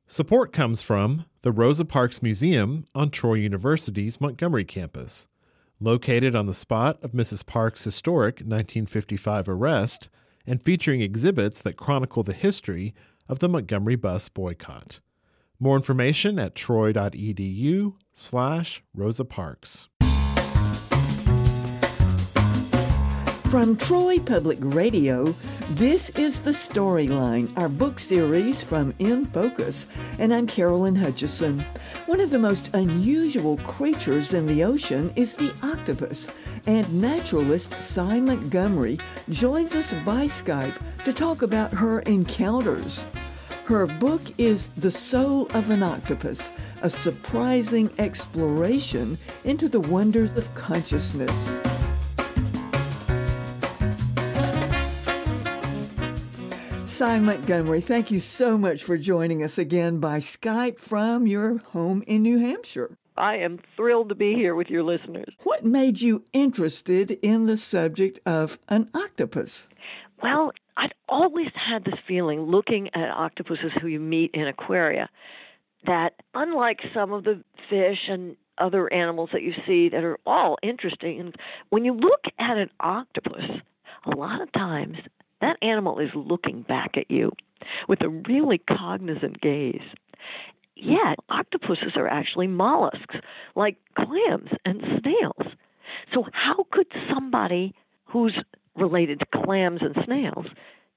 Support comes from the Rosa Parks Museum on Troy University's Montgomery campus. Located on the spot of Mrs. Parks' historic 1955 arrest and featuring exhibits that chronicle the history of the Montgomery bus boycott. More information at troy.edu/Rosa Parks. From Troy Public Radio, this is The Storyline, our book series from In Focus, and I'm Carolyn Hutchison. One of the most unusual creatures in the ocean is the octopus, and naturalist Sy Montgomery joins us by Skype to talk about her encounters. Her book is The Soul of an Octopus, a surprising exploration into the wonders of consciousness. Sy Montgomery, thank you so much for joining us again by Skype from your home in New Hampshire. I am thrilled to be here with your listeners. What made you interested in the subject of an octopus? Well, I'd always had this feeling looking at octopuses who you meet in aquaria that unlike some of the fish and other animals that you see that are all interesting, and when you look at an octopus, a lot of times that animal is looking back at you with a really cognizant gaze. Yet, octopuses are actually mollusks, like clams and snails. So how could somebody who's related to clams and snails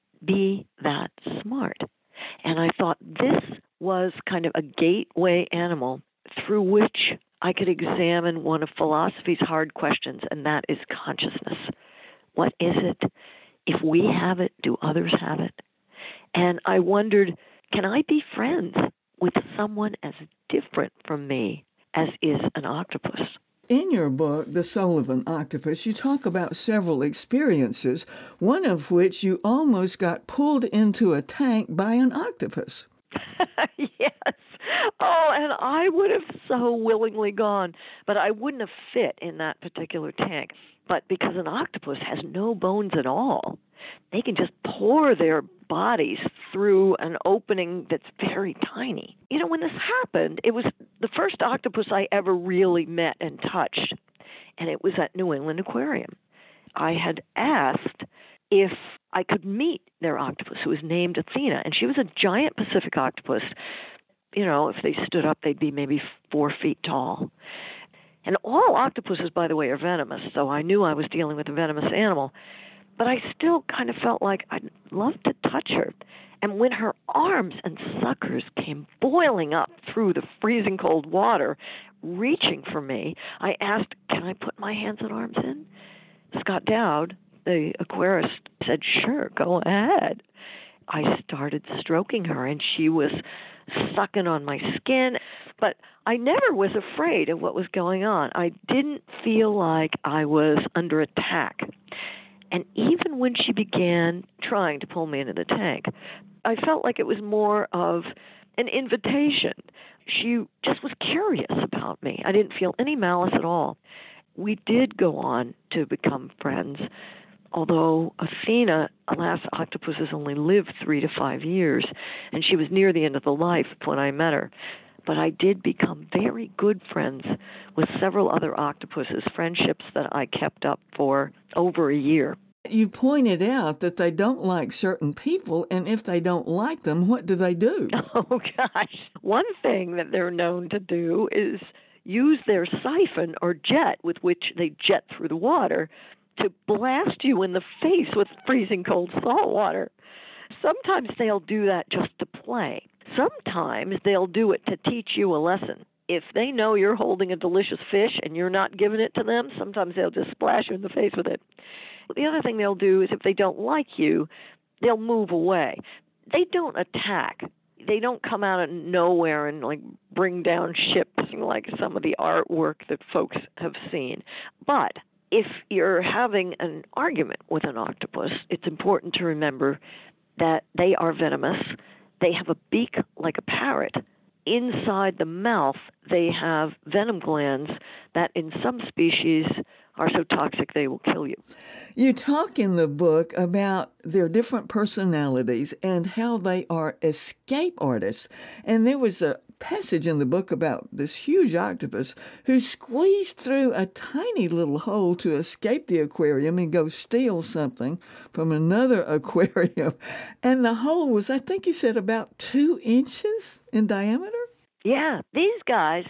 be that smart? And I thought this was kind of a gateway animal through which I could examine one of philosophy's hard questions, and that is consciousness. What is it? If we have it, do others have it? And I wondered, can I be friends with someone as different from me as is an octopus? In your book, The Soul of an Octopus, you talk about several experiences, one of which you almost got pulled into a tank by an octopus. Yes. Oh, and I would have so willingly gone, but I wouldn't have fit in that particular tank. But because an octopus has no bones at all, they can just pour their bodies through an opening that's very tiny. You know, when this happened, it was the first octopus I ever really met and touched, and it was at New England Aquarium. I had asked if I could meet their octopus, who was named Athena, and she was a giant Pacific octopus. You know, if they stood up, they'd be maybe 4 feet tall. And all octopuses, by the way, are venomous, so I knew I was dealing with a venomous animal. But I still kind of felt like I'd love to touch her. And when her arms and suckers came boiling up through the freezing cold water, reaching for me, I asked, can I put my hands and arms in? Scott Dowd, the aquarist, said, sure, go ahead. I started stroking her, and she was sucking on my skin. But I never was afraid of what was going on. I didn't feel like I was under attack. And even when she began trying to pull me into the tank, I felt like it was more of an invitation. She just was curious about me. I didn't feel any malice at all. We did go on to become friends, although Athena, alas, octopuses only live 3 to 5 years, and she was near the end of the life when I met her. But I did become very good friends with several other octopuses, friendships that I kept up for over a year. You pointed out that they don't like certain people, and if they don't like them, what do they do? Oh, gosh. One thing that they're known to do is use their siphon or jet with which they jet through the water to blast you in the face with freezing cold salt water. Sometimes they'll do that just to play. Sometimes they'll do it to teach you a lesson. If they know you're holding a delicious fish and you're not giving it to them, sometimes they'll just splash you in the face with it. The other thing they'll do is if they don't like you, they'll move away. They don't attack. They don't come out of nowhere and like bring down ships like some of the artwork that folks have seen. But if you're having an argument with an octopus, it's important to remember that they are venomous. They have a beak like a parrot. Inside the mouth, they have venom glands that in some species are so toxic they will kill you. You talk in the book about their different personalities and how they are escape artists. And there was a passage in the book about this huge octopus who squeezed through a tiny little hole to escape the aquarium and go steal something from another aquarium. And the hole was, I think you said, about 2 inches in diameter? Yeah, these guys,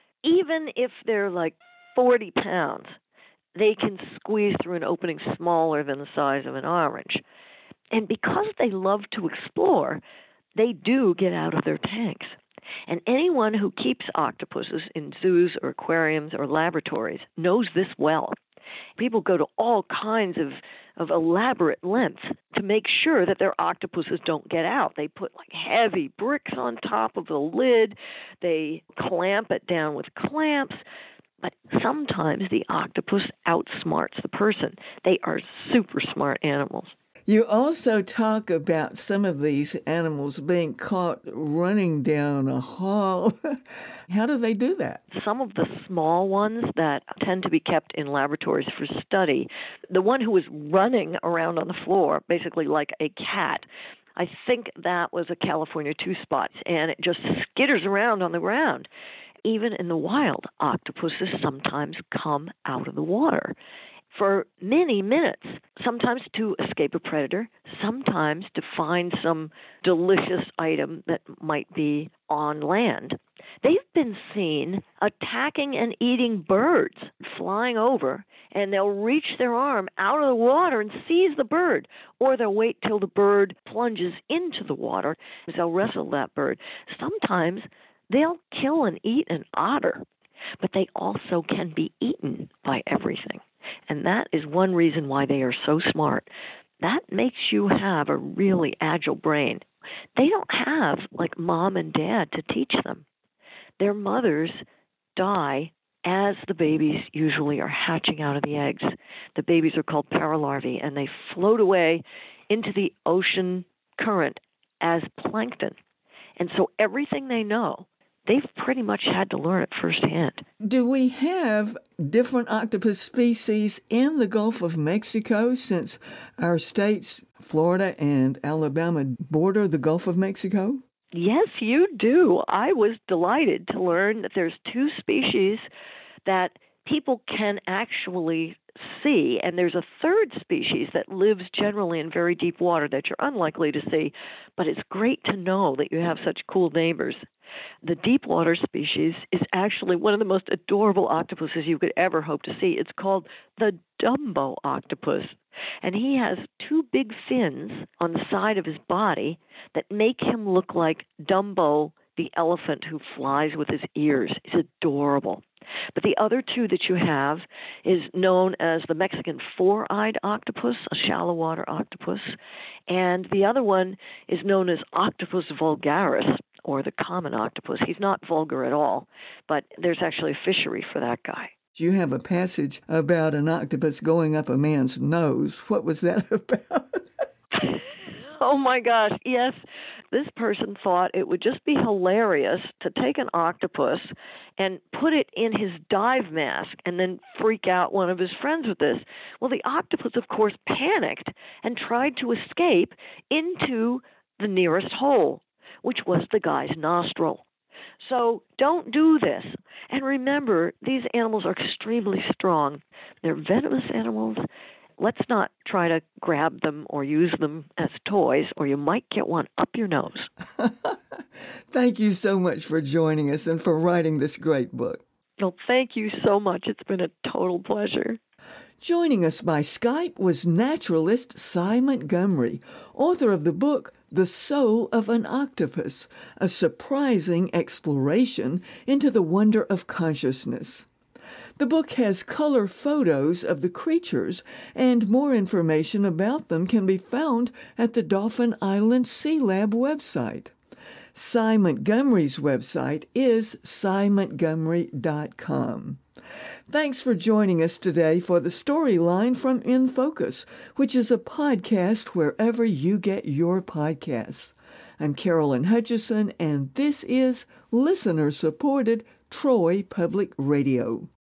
even if they're like 40 pounds, they can squeeze through an opening smaller than the size of an orange. And because they love to explore, they do get out of their tanks. And anyone who keeps octopuses in zoos or aquariums or laboratories knows this well. People go to all kinds of elaborate lengths to make sure that their octopuses don't get out. They put like heavy bricks on top of the lid. They clamp it down with clamps. But sometimes the octopus outsmarts the person. They are super smart animals. You also talk about some of these animals being caught running down a hall. How do they do that? Some of the small ones that tend to be kept in laboratories for study, the one who was running around on the floor, basically like a cat, I think that was a California two-spot, and it just skitters around on the ground. Even in the wild, octopuses sometimes come out of the water for many minutes, sometimes to escape a predator, sometimes to find some delicious item that might be on land. They've been seen attacking and eating birds, flying over, and they'll reach their arm out of the water and seize the bird, or they'll wait till the bird plunges into the water, and they'll wrestle that bird. Sometimes they'll kill and eat an otter, but they also can be eaten by everything. And that is one reason why they are so smart. That makes you have a really agile brain. They don't have like mom and dad to teach them. Their mothers die as the babies usually are hatching out of the eggs. The babies are called paralarvae, and they float away into the ocean current as plankton. And so everything they know, they've pretty much had to learn it firsthand. Do we have different octopus species in the Gulf of Mexico, since our states, Florida and Alabama, border the Gulf of Mexico? Yes, you do. I was delighted to learn that there's 2 species that people can actually see, and there's a 3rd species that lives generally in very deep water that you're unlikely to see, but it's great to know that you have such cool neighbors. The deep water species is actually one of the most adorable octopuses you could ever hope to see. It's called the Dumbo octopus, and he has 2 big fins on the side of his body that make him look like Dumbo, the elephant who flies with his ears. It's adorable. But the other 2 that you have is known as the Mexican four-eyed octopus, a shallow water octopus, and the other one is known as Octopus vulgaris, or the common octopus. He's not vulgar at all, but there's actually a fishery for that guy. You have a passage about an octopus going up a man's nose. What was that about? Oh my gosh, yes. This person thought it would just be hilarious to take an octopus and put it in his dive mask and then freak out one of his friends with this. Well, the octopus, of course, panicked and tried to escape into the nearest hole, which was the guy's nostril. So don't do this. And remember, these animals are extremely strong. They're venomous animals. Let's not try to grab them or use them as toys, or you might get one up your nose. Thank you so much for joining us and for writing this great book. Well, thank you so much. It's been a total pleasure. Joining us by Skype was naturalist Sy Montgomery, author of the book The Soul of an Octopus, a surprising exploration into the wonder of consciousness. The book has color photos of the creatures, and more information about them can be found at the Dauphin Island Sea Lab website. Sy Montgomery's website is symontgomery.com. Thanks for joining us today for the Storyline from In Focus, which is a podcast wherever you get your podcasts. I'm Carolyn Hutchison, and this is listener-supported Troy Public Radio.